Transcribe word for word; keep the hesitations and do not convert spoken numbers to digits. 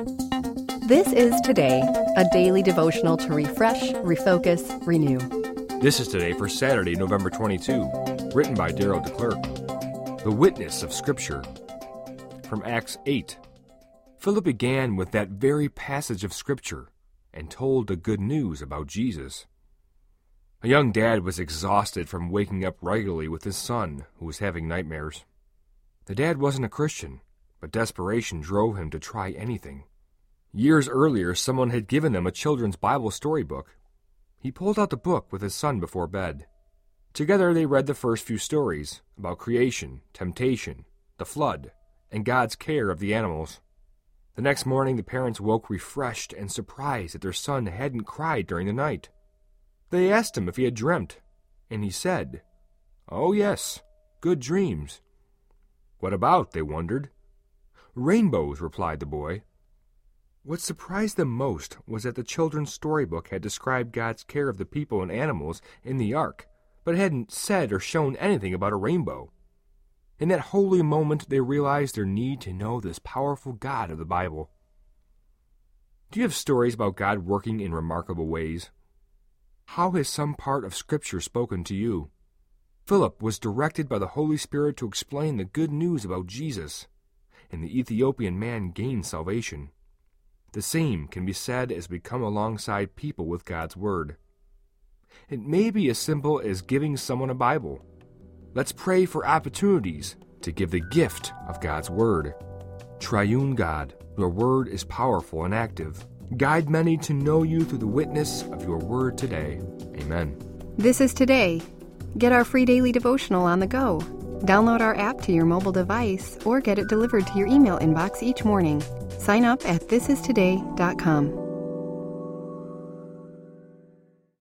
This is Today, a daily devotional to refresh, refocus, renew. This is Today for Saturday, November twenty-second, written by Daryl DeClerc. The Witness of Scripture. From Acts eight. Philip began with that very passage of Scripture and told the good news about Jesus. A young dad was exhausted from waking up regularly with his son, who was having nightmares. The dad wasn't a Christian, but desperation drove him to try anything. Years earlier, someone had given them a children's Bible storybook. He pulled out the book with his son before bed. Together they read the first few stories about creation, temptation, the flood, and God's care of the animals. The next morning the parents woke refreshed and surprised that their son hadn't cried during the night. They asked him if he had dreamt, and he said, "Oh yes, good dreams." "What about?" they wondered. "Rainbows," replied the boy. What surprised them most was that the children's storybook had described God's care of the people and animals in the ark, but hadn't said or shown anything about a rainbow. In that holy moment, they realized their need to know this powerful God of the Bible. Do you have stories about God working in remarkable ways? How has some part of Scripture spoken to you? Philip was directed by the Holy Spirit to explain the good news about Jesus, and the Ethiopian man gained salvation. The same can be said as we come alongside people with God's Word. It may be as simple as giving someone a Bible. Let's pray for opportunities to give the gift of God's Word. Triune God, your Word is powerful and active. Guide many to know you through the witness of your Word today. Amen. This is Today. Get our free daily devotional on the go. Download our app to your mobile device or get it delivered to your email inbox each morning. Sign up at this is today dot com.